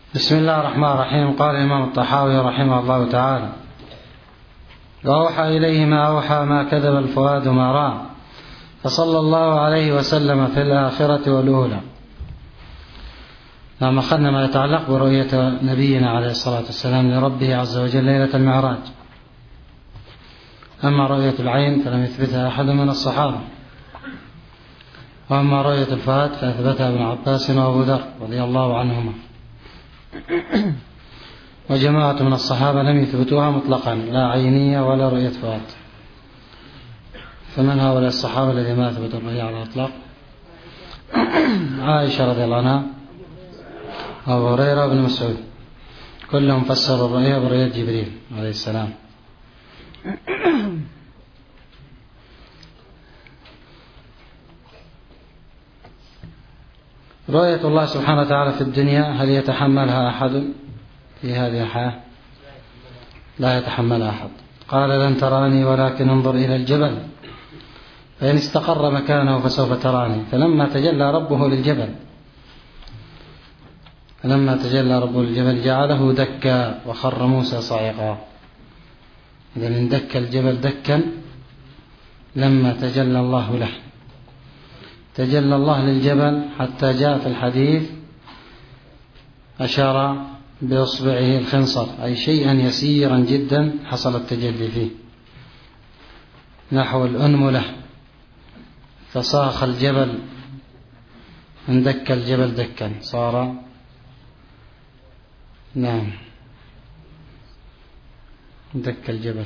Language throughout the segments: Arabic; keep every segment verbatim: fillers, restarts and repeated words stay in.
بسم الله الرحمن الرحيم. قال الإمام الطحاوي رحمه الله تعالى: وأوحى إليه ما أوحى ما كذب الفؤاد ما رأى، فصلى الله عليه وسلم في الآخرة والأولى. لما أخذنا ما يتعلق برؤية نبينا عليه الصلاة والسلام لربه عز وجل ليلة المعراج. أما رؤية العين فلم يثبتها أحد من الصحابة، وأما رؤية الفؤاد فأثبتها ابن عباس وأبو ذر رضي الله عنهما، وجماعة من الصحابة لم يثبتوها مطلقا، لا عينية ولا رؤية فؤاد. فمن هؤلاء الصحابة الذين ما أثبتوا الرؤية على الإطلاق؟ عائشة رضي الله عنها، أبو هريرة وابن مسعود، كلهم فسروا الرؤية برؤية جبريل عليه السلام. رؤية الله سبحانه وتعالى في الدنيا هل يتحملها أحد في هذه الحياة؟ لا يتحملها أحد. قال: لن تراني ولكن انظر إلى الجبل فإن استقر مكانه فسوف تراني. فلما تجلى ربه للجبل فلما تجلى ربه للجبل جعله دكا وخر موسى صاعقا. إذن اندك الجبل دكا لما تجلى الله له. تجلى الله للجبل حتى جاء في الحديث أشار بإصبعه الخنصر، أي شيئا يسيرا جدا حصل التجلي فيه نحو الأنملة، فصاخ الجبل، اندك الجبل دكا، صار نعم دك الجبل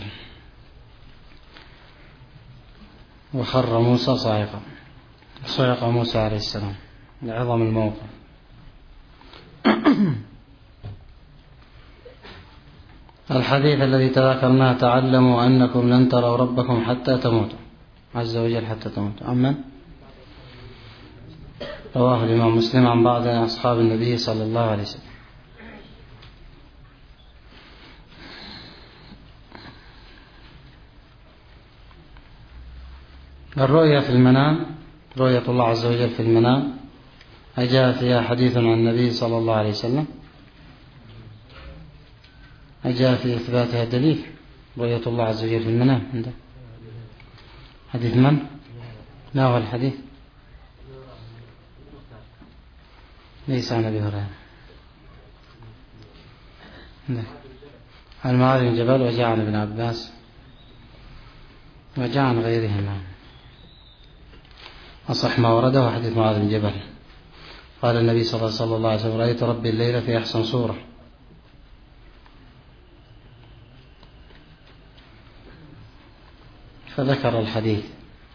وخر موسى صاعقا. صعق موسى عليه السلام لعظم الموقف. الحديث الذي تذكرناه: تعلموا أنكم لن تروا ربكم حتى تموتوا، عز وجل حتى تموتوا. أمن رواه الإمام مسلم عن بعض أصحاب النبي صلى الله عليه وسلم. الرؤيا في المنام، رؤية الله عز وجل في المنام، أجاء فيها حديث عن النبي صلى الله عليه وسلم، أجاء في إثباتها دليل. رؤية الله عز وجل في المنام عنده حديث من؟ لا هو الحديث ليس عن أبي هريرة، عن معاذ بن جبل، وجاء عن ابن عباس، وجاء عن غيرهما. أصح ما ورده حديث معاذ بن جبل. قال النبي صلى الله عليه وسلم: رأيت ربي الليلة في أحسن صورة. فذكر الحديث.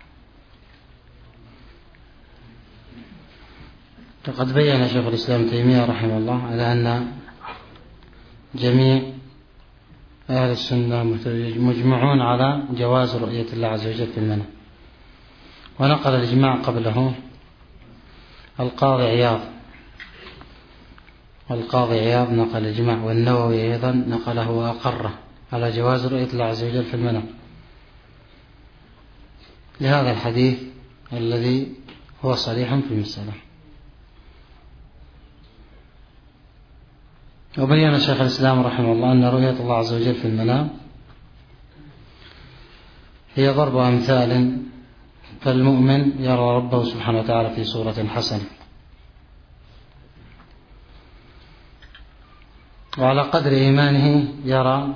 وقد بين شيخ الإسلام تيمية رحمه الله على أن جميع أهل السنة مجمعون على جواز رؤية الله عز وجل في المنام. ونقل الإجماع قبله القاضي عياض، والقاضي عياض نقل الإجماع، والنووي أيضا نقله وأقره على جواز رؤية الله عز وجل في المنام لهذا الحديث الذي هو صريح في المسألة. وبين شيخ الإسلام رحمه الله أن رؤية الله عز وجل في المنام هي ضرب أمثال، فالمؤمن يرى ربه سبحانه وتعالى في صورة حسنة، وعلى قدر إيمانه يرى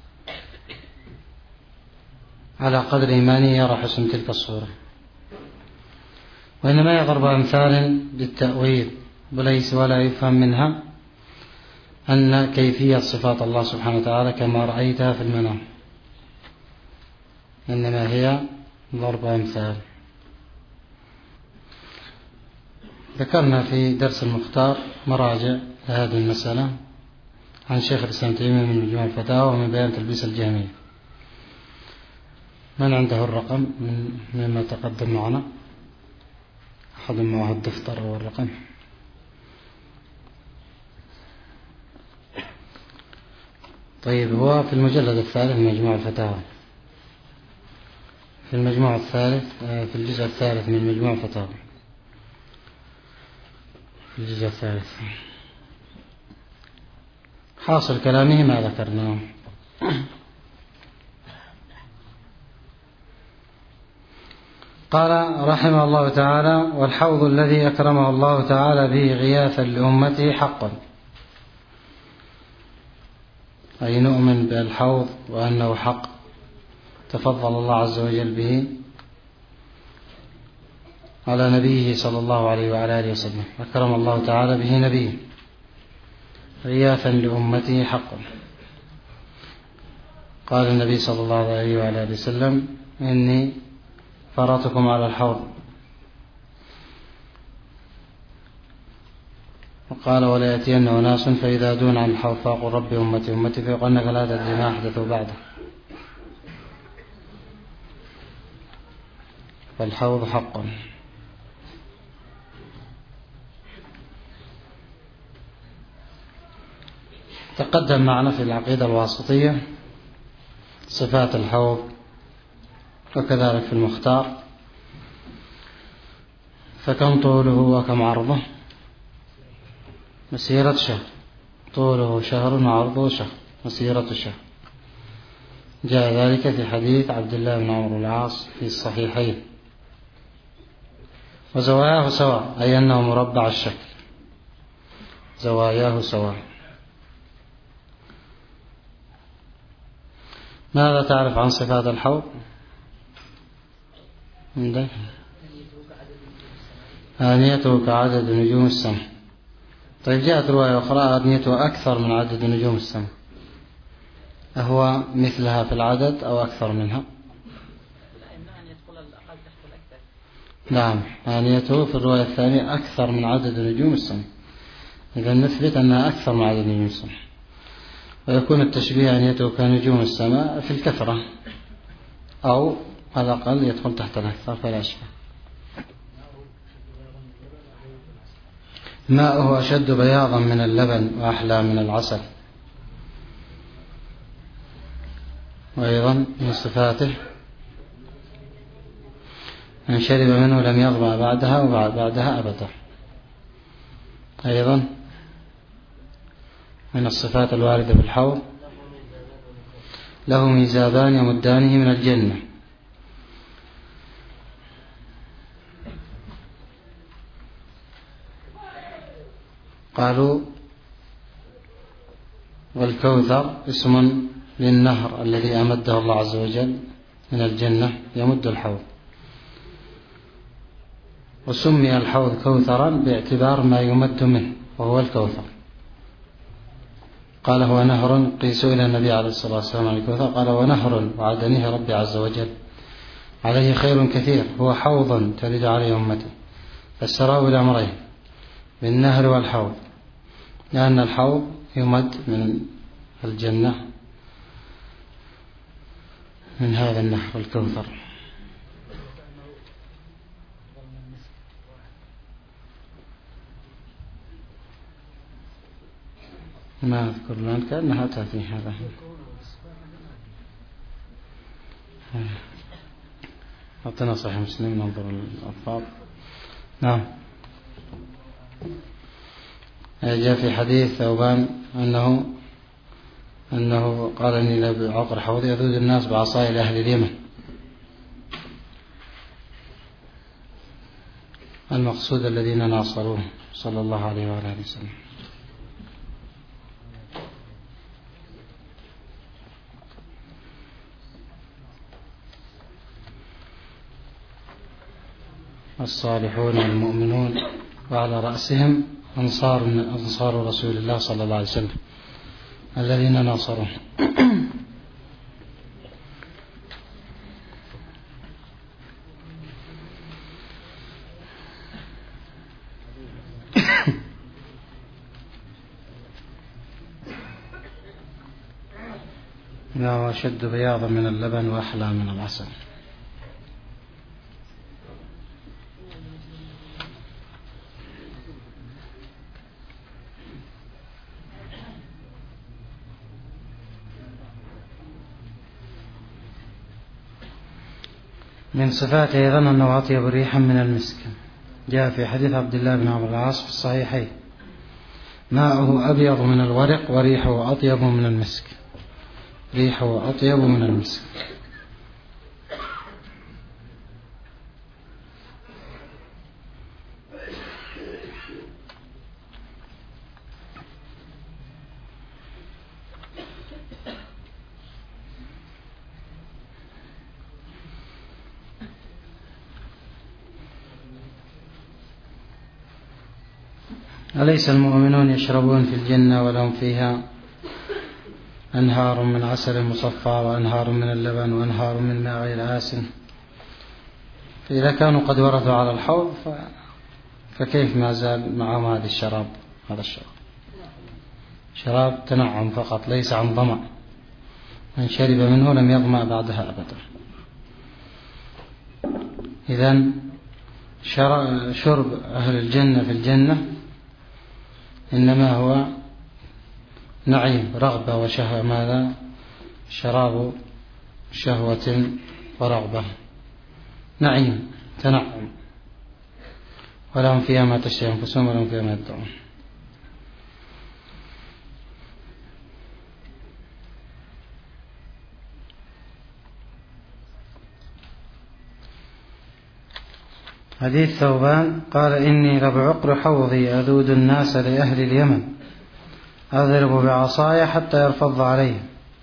على قدر إيمانه يرى حسن تلك الصورة. وإنما يضرب أمثال بالتأويل، وليس ولا يفهم منها أن كيفية صفات الله سبحانه وتعالى كما رأيتها في المنام، إنما هي ضرب أمثال. ذكرنا في درس المختار مراجع لهذه المسألة عن شيخ الإسلام تيمية من مجموع الفتاوى ومن بيان تلبيس الجهمية. من عنده الرقم من مما تقدم معنا؟ أحد معه الدفتر أو الرقم؟ طيب، هو في المجلد الثالث من مجموع الفتاوى، في المجموع الثالث في الجزء الثالث من مجموع الفتاوى، في الجزء الثالث. حاصل كلامه ما ذكرناه. قال رحمه الله تعالى: والحوض الذي أكرمه الله تعالى به غياثا لأمته حق، أي نؤمن بالحوض وأنه حق تفضل الله عز وجل به على نبيه صلى الله عليه وعلى آله وسلم، أكرم الله تعالى به نبيه غياثا لأمته حق. قال النبي صلى الله عليه وعلى آله وسلم: إني فرطكم على الحوض. وقال: ولا يأتين أناس فإذا دون عن الحوض فأقول ربي أمتي أمتي، فيقول أنك لا تدري ما أحدثوا بعده. فالحوض حق. تقدم معنا في العقيدة الواسطية صفات الحوض، وكذلك في المختار، فكم طوله وكم عرضه؟ مسيرة شهر، طوله شهر وعرضه شهر، مسيرة شهر. جاء ذلك في حديث عبد الله بن عمرو العاص في الصحيحين. وزواياه سواء، أي أنه مربع الشكل، زواياه سواء. ماذا تعرف عن صفات الحوض؟ آنيته كعدد نجوم السماء. طيب، جاءت رواية أخرى آنيته أكثر من عدد نجوم السماء، أهو مثلها في العدد أو أكثر منها؟ نعم، آنيته في الرواية الثانية أكثر من عدد نجوم السماء، إذا نثبت أنها أكثر من عدد نجوم السماء. ويكون التشبيه آنيته كنجوم السماء في الكثرة، أو على الأقل يدخل تحت الأكثر فلا أشبه. ماؤه أشد بياضا من اللبن وأحلى من العسل. وأيضا من صفاته: من شرب منه لم يظمأ بعدها وبعدها أبدا. أيضا من الصفات الواردة بالحوض: له ميزابان يمدانه من الجنة. قالوا: والكوثر اسم للنهر الذي أمده الله عز وجل من الجنة يمد الحوض. وسمي الحوض كوثرا باعتبار ما يمد منه وهو الكوثر. قال: هو نهر، قيسوا إلى النبي عليه الصلاة والسلام عن الكوثر، قال: ونهر وعدنيه ربي عز وجل عليه خير كثير، هو حوض ترد عليه أمتي. فسروا بالأمرين، بالنهر والحوض، لأن الحوض يمد من الجنة من هذا النهر الكوثر. ما أذكر الآن، كأنها تأتي هذا. أعطنا صحيح مسلم ننظر الألفاظ. نعم. جاء في حديث ثوبان أنه أنه قال: إني لعقر حوضي يذود الناس بعصاي لأهل اليمن. المقصود الذين ناصروه صلى الله عليه وآله وسلم. الصالحون المؤمنون، وعلى رأسهم أنصار أنصار رسول الله صلى الله عليه وسلم الذين ناصروه. لا، أشد بياضا من اللبن وأحلى من العسل. من صفاته أيضا أنه أطيب ريحا من المسك. جاء في حديث عبد الله بن عمرو العاص في الصحيحين: ماؤه أبيض من الورق وريحه أطيب من المسك، ريحه أطيب من المسك. أليس المؤمنون يشربون في الجنة ولهم فيها أنهار من عسل مصفى وأنهار من اللبن وأنهار من ماء غير آسن؟ فإذا كانوا قد وردوا على الحوض فكيف ما زال معهم هذا الشراب؟ هذا الشراب شراب تنعم فقط، ليس عن ظمأ. من شرب منه لم يظمأ بعدها أبدا. إذن شرب أهل الجنة في الجنة إنما هو نعيم، رغبة وشهوة. ماذا؟ شراب شهوة ورغبة، نعيم تنعم، ولهم فيها ما تشتهي أنفسهم ولهم فيها ما يدعون. حديث ثوبان قال: إني لبعقر حوضي أذود الناس لأهل اليمن أضرب بعصاي حتى يرفض عليه.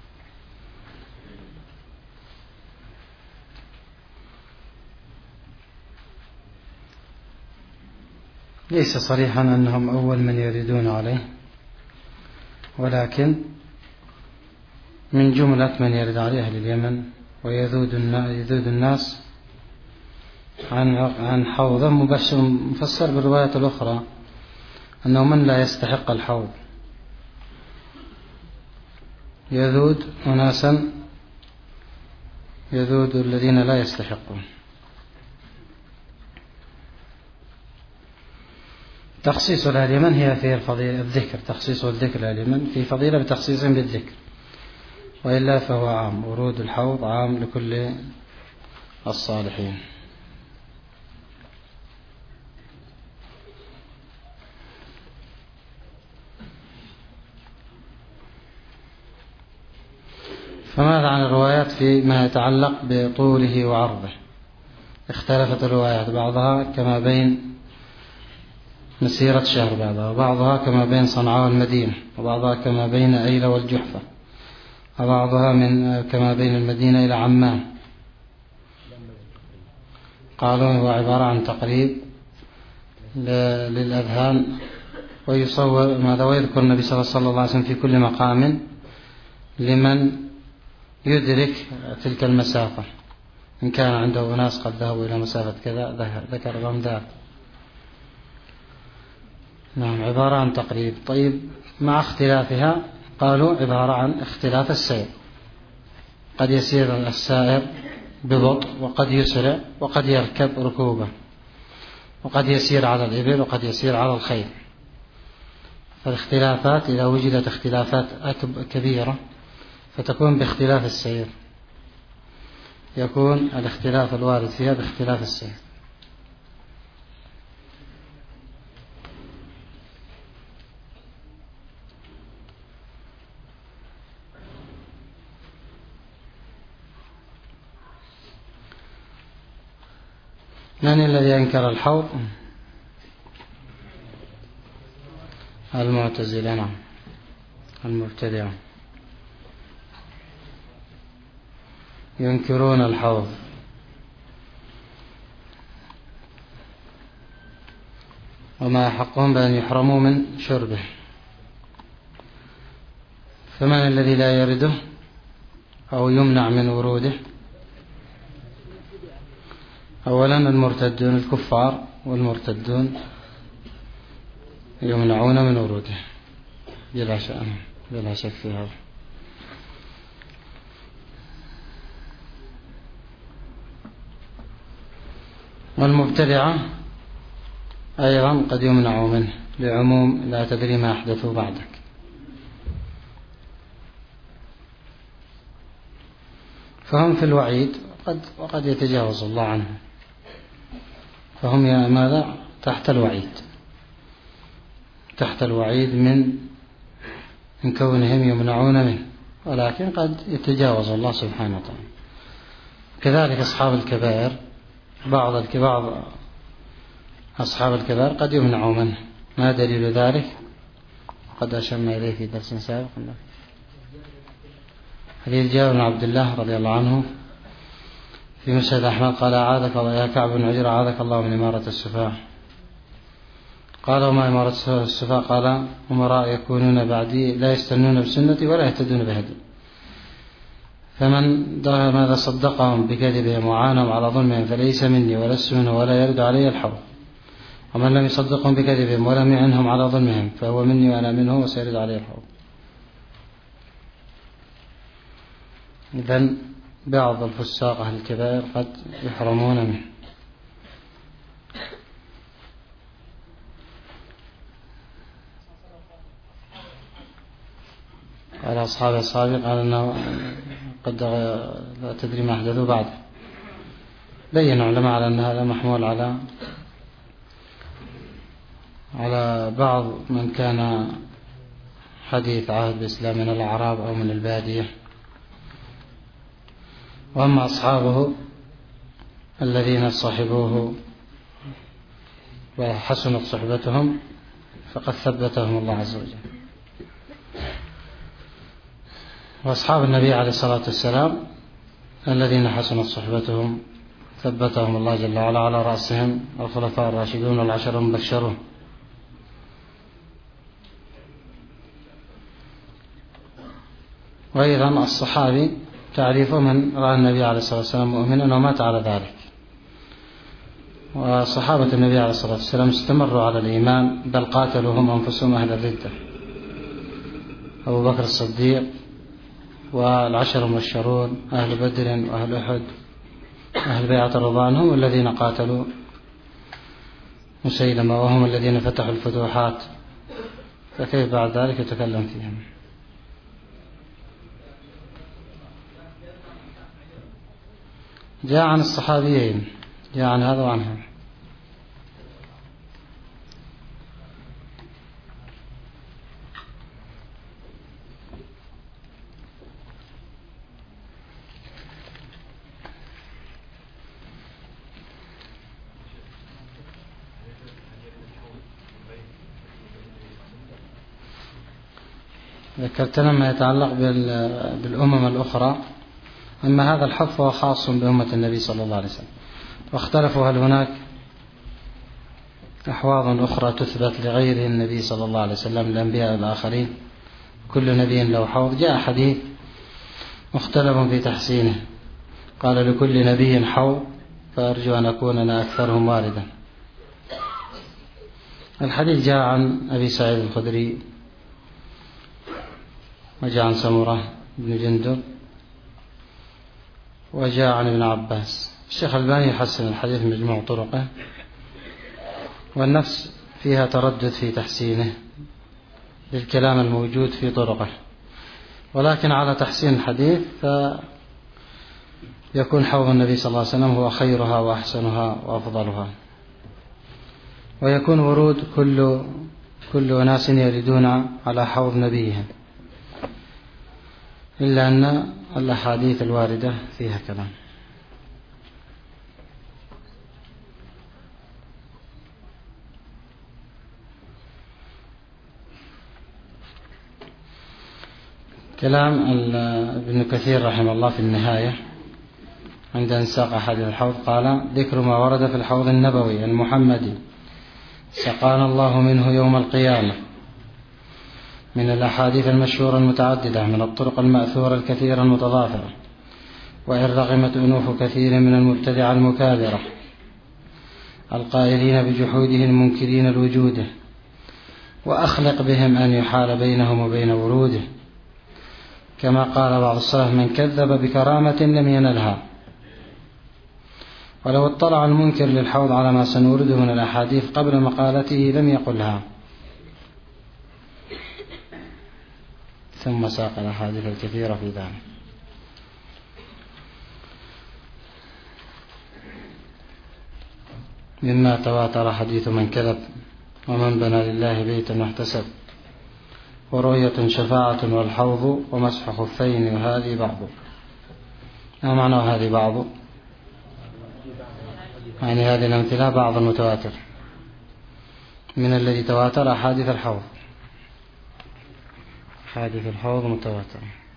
ليس صريحا أنهم أول من يردون عليه، ولكن من جملة من يرد عليه أهل اليمن ويذود الناس عن عن حوضه. مفسر بالرواية الأخرى أنه من لا يستحق الحوض يذود أناسا، يذود الذين لا يستحقون. تخصيص اليمن هي في الفضيلة الذكر، تخصيص الذكر اليمن في فضيلة بتخصيص بالذكر، وإلا فهو عام. ورود الحوض عام لكل الصالحين. فماذا عن الروايات فيما يتعلق بطوله وعرضه؟ اختلفت الروايات، بعضها كما بين مسيرة شهر، بعضها وبعضها كما بين صنعاء والمدينة، وبعضها كما بين أيلة والجحفة، وبعضها من كما بين المدينة إلى عمان. قالوا هو عبارة عن تقريب للأذهان، ويصور ماذا ويذكر النبي صلى الله عليه وسلم في كل مقام لمن يدرك تلك المسافة. إن كان عنده ناس قد ذهبوا إلى مسافة كذا ذكر لهم ذلك. نعم، عبارة عن تقريب. طيب، مع اختلافها قالوا عبارة عن اختلاف السير، قد يسير السائر ببطء وقد يسرع وقد يركب ركوبة، وقد يسير على الإبل وقد يسير على الخيل. فالاختلافات إذا وجدت اختلافات كبيرة فتكون باختلاف السير، يكون الاختلاف الوارد فيها باختلاف السير. من الذي أنكر الحوض؟ المعتزلة، نعم، المبتدعة ينكرون الحوض. وما حقهم بأن يحرموا من شربه. فمن الذي لا يرده أو يمنع من وروده؟ أولا المرتدون الكفار، والمرتدون يمنعون من وروده بلا شك بلا شك في هذا. والمبتدعة أيضا قد يمنعوا منه لعموم لا تدري ما أحدثوا بعدك. فهم في الوعيد وقد, وقد يتجاوز الله عنهم، فهم يا ماذا تحت الوعيد تحت الوعيد من من كونهم يمنعون منه، ولكن قد يتجاوز الله سبحانه وتعالى. كذلك أصحاب الكبائر، بعض الكبار أصحاب الكبائر قد يمنعوا منه. ما دليل ذلك؟ قد أشرنا إليه في درس سابق. حديث جابر بن عبد الله رضي الله عنه في مسند أحمد قال: أعاذك الله يا كعب بن عجرة، أعاذك الله من إمارة السفهاء. قال: وما إمارة السفهاء؟ قال: أمراء يكونون بعدي لا يستنون بسنتي ولا يهتدون بهدي، فمن ماذا صدقهم بكذبهم وعانهم على ظلمهم فليس مني ولست منه ولا يرد علي الحوض، ومن لم يصدقهم بكذبهم ولم يعنهم على ظلمهم فهو مني وأنا منه وسيرد علي الحوض. إذن بعض الفساق أهل الكبائر قد يحرمون منه. على أصحاب السابق قال أنه قد لا تدري ما أحدثوا بعد. بين علماء على أن هذا محمول على على بعض من كان حديث عهد بالإسلام من الأعراب أو من البادية. وأما أصحابه الذين صحبوه وحسنت صحبتهم فقد ثبتهم الله عز وجل. وأصحاب النبي عليه الصلاة والسلام الذين حسنت صحبتهم ثبتهم الله جل وعلا، على رأسهم الخلفاء الراشدون والعشر المبشرون. وأيضا الصحابي تعريفه من رأى النبي عليه الصلاة والسلام مؤمنا ومات على ذلك. وصحابة النبي عليه الصلاة والسلام استمروا على الإيمان، بل قاتلوا هم أنفسهم أهل الردة: أبو بكر الصديق والعشر المبشرون، أهل بدر وأهل أحد، أهل بيعة الرضوان، هم الذين قاتلوا مسيلمة، وهم الذين فتحوا الفتوحات، فكيف بعد ذلك يتكلم فيهم؟ جاء عن الصحابيين، جاء عن هذا وعن هذا. ذكرتنا ما يتعلق بالأمم الأخرى. أما هذا الحظ فهو خاص بأمة النبي صلى الله عليه وسلم. واختلفوا هل هناك أحواض أخرى تثبت لغير النبي صلى الله عليه وسلم، الأنبياء الآخرين كل نبي له حوض. جاء حديث مختلف في تحسينه، قال: لكل نبي حوض فأرجو أن أكون أنا أكثرهم واردا. الحديث جاء عن أبي سعيد الخدري، وجاء عن سمرة بن جندب، وجاء عن ابن عباس. الشيخ الباني يحسن الحديث مجموع طرقه، والنفس فيها تردد في تحسينه للكلام الموجود في طرقه، ولكن على تحسين الحديث فيكون حوض النبي صلى الله عليه وسلم هو خيرها وأحسنها وأفضلها، ويكون ورود كل كل أناس يردون على حوض نبيهم، إلا أن الأحاديث الواردة فيها كلام. كلام ابن كثير رحمه الله في النهاية عند انساق أحاديث الحوض قال: ذكر ما ورد في الحوض النبوي المحمدي سقانا الله منه يوم القيامة من الأحاديث المشهورة المتعددة من الطرق المأثورة الكثيرة المتضافرة، وإن رغمت أنوف كثير من المبتدع المكابرة القائلين بجحوده المنكرين الوجوده، وأخلق بهم أن يحال بينهم وبين وروده، كما قال بعض السلف: من كذب بكرامة لم ينلها. ولو اطلع المنكر للحوض على ما سنورده من الأحاديث قبل مقالته لم يقلها. ثم ساق الأحاديث الكثيرة في ذلك. مما تواتر حديث من كذب ومن بنى لله بيتا واحتسب، ورؤية شفاعة والحوض، ومسح خفين وهذه بعض. ما معنى هذه بعض؟ يعني هذه الأمثلة بعض المتواتر، من الذي تواتر أحاديث الحوض، أحاديث الحوض متواتر.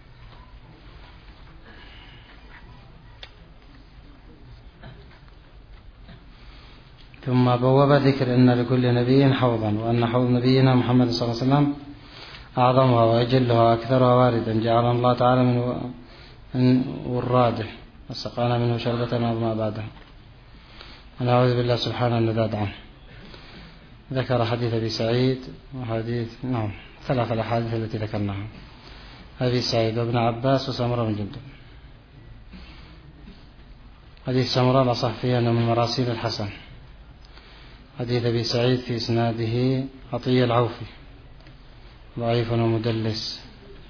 ثم بوب ذكر أن لكل نبي حوضا، وأن حوض نبينا محمد صلى الله عليه وسلم أعظمها وأجلها وأكثرها واردا، جعلنا الله تعالى من وراده وسقانا منه شربة ما بعدها. ونعوذ بالله سبحانه أن نذاد عنه. ذكر حديث أبي سعيد وحديث نعم ثلاث الأحاديث التي ذكرناها، أبي سعيد وابن عباس وسمرة بن جندب. حديث سمرة الأصح فيه أنه من مراسيل الحسن. حديث أبي سعيد في إسناده عطية العوفي ضعيف ومدلس.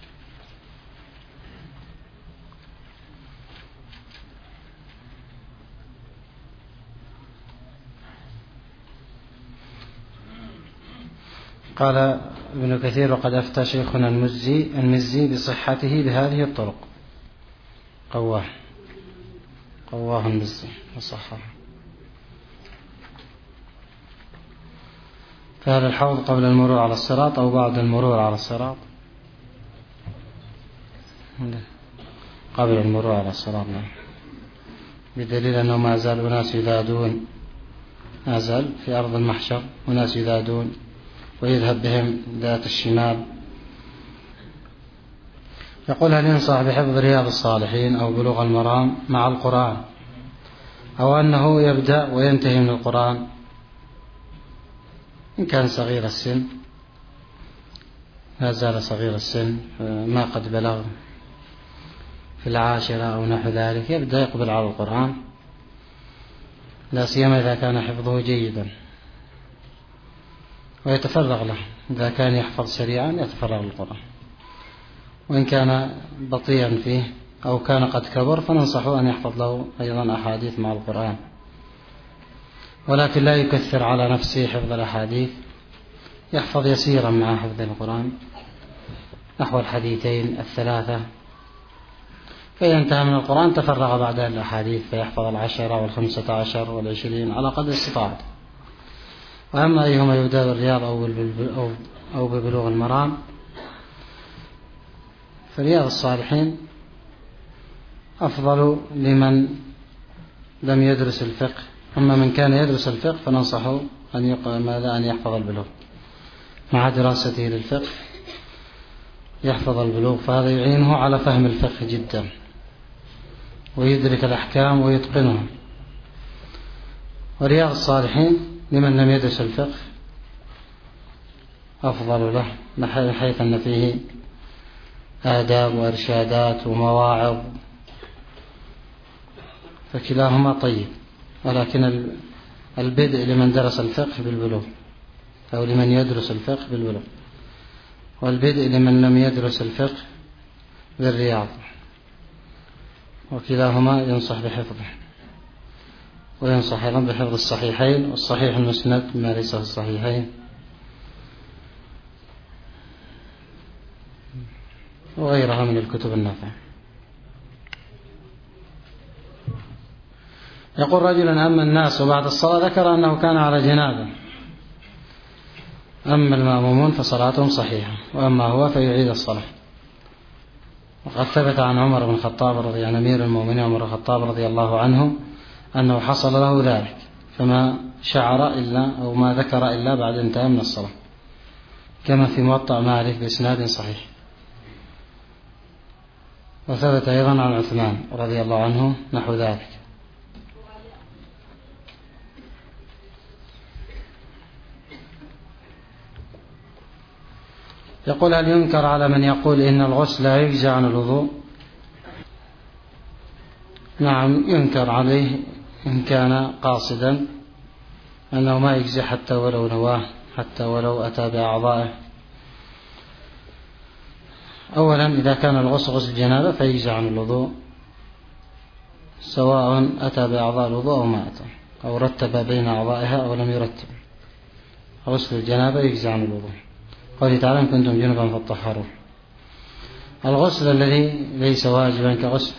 قال ابن كثير: وقد أفتى شيخنا المزي المزي بصحته بهذه الطرق. قواه قواه المزي وصححه. فهل الحوض قبل المرور على الصراط أو بعد المرور على الصراط؟ قبل المرور على الصراط، بدليل أنه ما زال أناس يذادون، ما زال في أرض المحشر أناس يذادون ويذهب بهم ذات الشمال. يقول: هل ينصح بحفظ رياض الصالحين أو بلوغ المرام مع القرآن، أو أنه يبدأ وينتهي من القرآن إن كان صغير السن، لا زال صغير السن ما قد بلغ في العاشرة أو نحو ذلك، يبدأ يقبل على القرآن، لا سيما إذا كان حفظه جيدا، ويتفرغ له. إذا كان يحفظ سريعا يتفرغ للقرآن، وإن كان بطيئا فيه أو كان قد كبر فننصحه أن يحفظ له أيضا أحاديث مع القرآن، ولكن لا يكثر على نفسه حفظ الأحاديث، يحفظ يسيرا مع حفظ القرآن نحو الحديثين الثلاثة، فإذا انتهى من القرآن تفرغ بعد الأحاديث فيحفظ العشرة والخمسة عشر والعشرين على قدر استطاعته. وأما أيهما يبدأ بالرياض أو ببلوغ المرام، فرياض الصالحين أفضل لمن لم يدرس الفقه. أما من كان يدرس الفقه فننصحه أن ماذا أن يحفظ البلوغ، مع دراسته للفقه يحفظ البلوغ، فهذا يعينه على فهم الفقه جدا ويدرك الأحكام ويتقنها. ورياض الصالحين لمن لم يدرس الفقه أفضل له، من حيث أن فيه آداب وإرشادات ومواعظ، فكلاهما طيب. ولكن البدء لمن درس الفقه بالبلوغ، أو لمن يدرس الفقه بالبلوغ، والبدء لمن لم يدرس الفقه بالرياض، وكلاهما ينصح بحفظه. وينصح أيضا بحفظ الصحيحين والصحيح المسند ما ليس في الصحيحين، وغيرها من الكتب النافعة. يقول رجل: أما الناس بعد الصلاة، ذكر أنه كان على جنابه، أما المأمومون فصلاتهم صحيحة، وأما هو فيعيد الصلاة. وقد ثبت عن عمر بن الخطاب رضي عن أمير المؤمنين عمر بن الخطاب رضي الله عنه أنه حصل له ذلك، فما شعر إلا أو ما ذكر إلا بعد انتهاء من الصلاة، كما في موطأ مالك بإسناد صحيح. وثبت أيضا عن عثمان رضي الله عنه نحو ذلك. يقول: هل ينكر على من يقول إن الغسل لا يجزي عن الوضوء؟ نعم، ينكر عليه إن كان قاصدا أنه ما يجزي حتى ولو نواه، حتى ولو أتى بأعضائه. أولا، إذا كان الغسل غسل جنابة فيجزي عن الوضوء، سواء أتى بأعضاء الوضوء أو ما أتى، أو رتب بين أعضائها أو لم يرتب. غسل الجنابة يجزي عن الوضوء. قوله تعالى إن كنتم جنبا فاطهروا. الغسل الذي ليس واجبا كغسل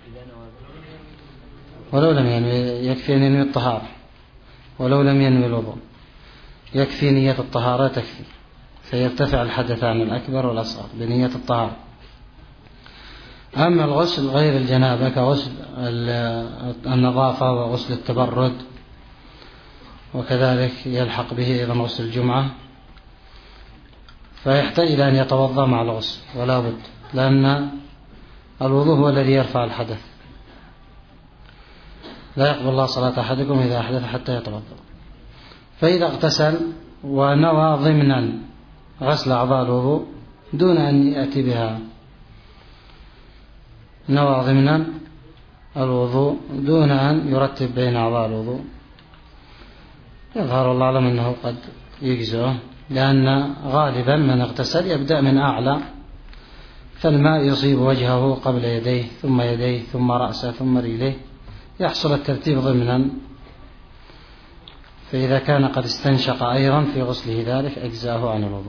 ولو لم ينوي، يكفي أن ينوي الطهارة ولو لم ينوي الوضوء، يكفي نية الطهارة تكفي، فيرتفع الحدثان الأكبر والأصغر بنية الطهارة. أما الغسل غير الجنابة كغسل النظافة وغسل التبرد، وكذلك يلحق به أيضا غسل الجمعة، فيحتاج إلى أن يتوضأ مع الغسل ولا بد، لأن الوضوء هو الذي يرفع الحدث. لا يقبل الله صلاة أحدكم إذا أحدث حتى يتوضأ. فإذا اغتسل ونوى ضمنا غسل أعضاء الوضوء دون أن يأتي بها، نوى ضمنا الوضوء دون أن يرتب بين أعضاء الوضوء، يظهر الله أعلم أنه قد يجزئه، لأن غالبا من اغتسل يبدأ من أعلى، فالماء يصيب وجهه قبل يديه ثم يديه ثم رأسه ثم رجليه، يحصل الترتيب ضمنا. فإذا كان قد استنشق أيضا في غسله ذلك أجزاه عن الوضوء.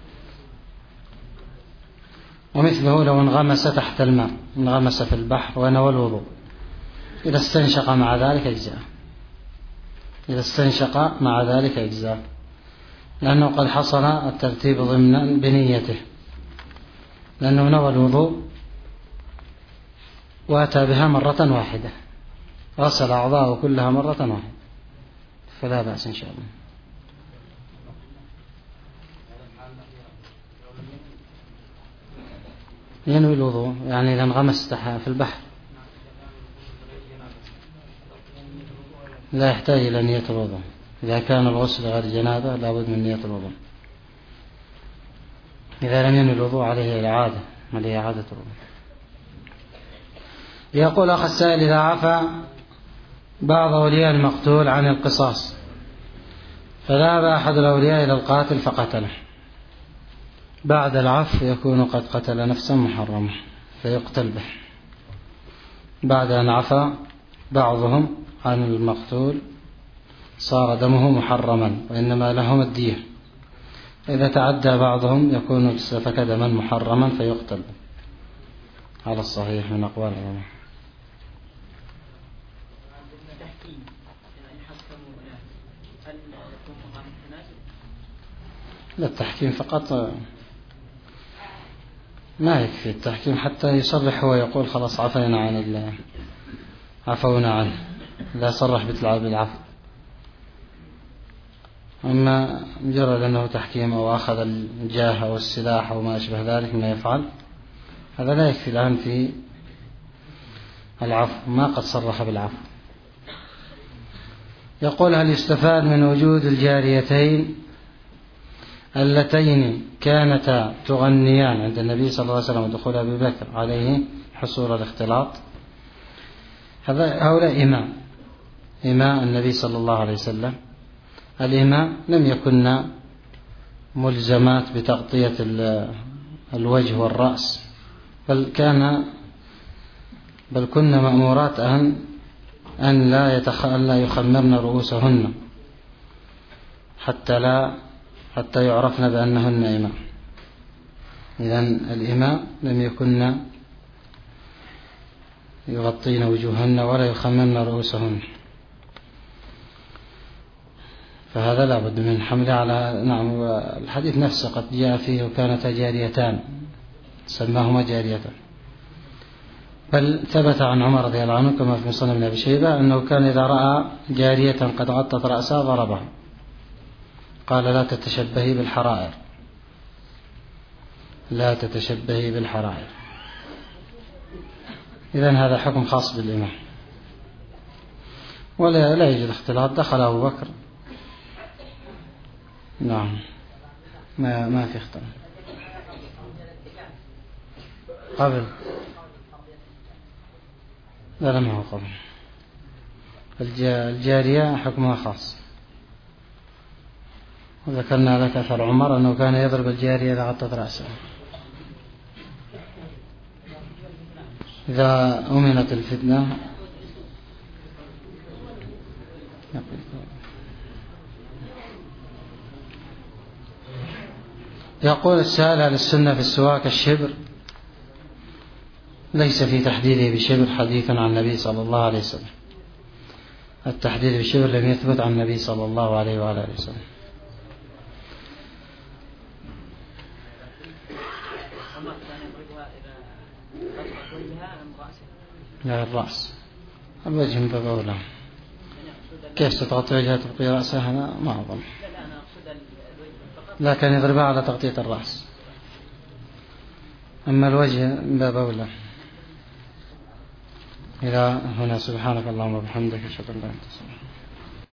ومثله لو انغمس تحت الماء، انغمس في البحر ونوى الوضوء، إذا استنشق مع ذلك أجزاه، إذا استنشق مع ذلك أجزاه، لأنه قد حصل الترتيب ضمنا بنيته، لأنه نوى الوضوء وأتى بها مرة واحدة، غسل أعضاءه كلها مرة واحدة، فلا بأس إن شاء الله. ينوي الوضوء يعني إذا انغمس في البحر لا يحتاج إلى نية الوضوء. إذا كان الغسل غير جنابة لا بد من نية الوضوء. إذا لم ينوي الوضوء عليه الإعادة، عليه إعادة الوضوء. يقول أخ السائل إذا عفى بعض أولياء المقتول عن القصاص فذهب أحد الأولياء إلى القاتل فقتله، بعد العفو يكون قد قتل نفسا محرمة فيقتل به، بعد أن عفى بعضهم عن المقتول صار دمه محرما وإنما لهم الدية، إذا تعدى بعضهم يكون سفك دما محرما فيقتل به على الصحيح من أقوال العلماء. لا التحكيم فقط ما يكفي، التحكيم حتى يصرح هو يقول خلاص عفينا عن الله، عفونا عنه، لا صرح بالعفو. أما مجرد أنه تحكيم أو أخذ الجاه أو السلاح أو ما أشبه ذلك ما يفعل، هذا لا يكفي الآن في العفو، ما قد صرح بالعفو. يقول هل يستفاد من وجود الجاريتين اللتين كانتا تغنيان عند النبي صلى الله عليه وسلم ودخول أبي بكر عليه حصول الاختلاط؟ هؤلاء إماء إماء النبي صلى الله عليه وسلم. الإماء لم يكن ملزمات بتغطية الوجه والرأس، بل كان بل كن مأمورات أن أن لا يتخ... لا يخمرن رؤوسهن حتى لا حتى يعرفن بأنهن إماء. إذن الإماء لم يكن يغطين وجوهن ولا يخمرن رؤوسهن، فهذا لا بد من حمله على نعم. الحديث نفسه قد جاء فيه وكانتا جاريتان سماهما جاريتان، بل ثبت عن عمر رضي الله عنه كما في مسند ابن أبي شيبة أنه كان إذا رأى جارية قد غطت رأسها ضربها، قال لا تتشبهي بالحرائر، لا تتشبهي بالحرائر. إذن هذا حكم خاص بالإمام، ولا لا يوجد اختلاط. دخل أبو بكر نعم ما ما في اختلاط قبل، لا لا ما هو قبل. الجارية حكمها خاص، وذكرنا لك أثر عمر أنه كان يضرب الجارية إذا غطت رأسها. إذا أمنت الفتنة يقول السائل: هل السنة في السواك الشبر؟ ليس في تحديده بشبر حديث عن النبي صلى الله عليه وسلم. التحديد بالشبر لم يثبت عن النبي صلى الله عليه وعلى آله وسلم. لا، الرأس. الوجه من باب أولى. كيف ستغطي وجهها تغطي رأسها؟ أنا ما أظن، لكن يضربها على تغطية الرأس. أما الوجه من باب أولى. إلى هنا، سبحانك اللهم وبحمدك، أشهد أن لا إله إلا أنت.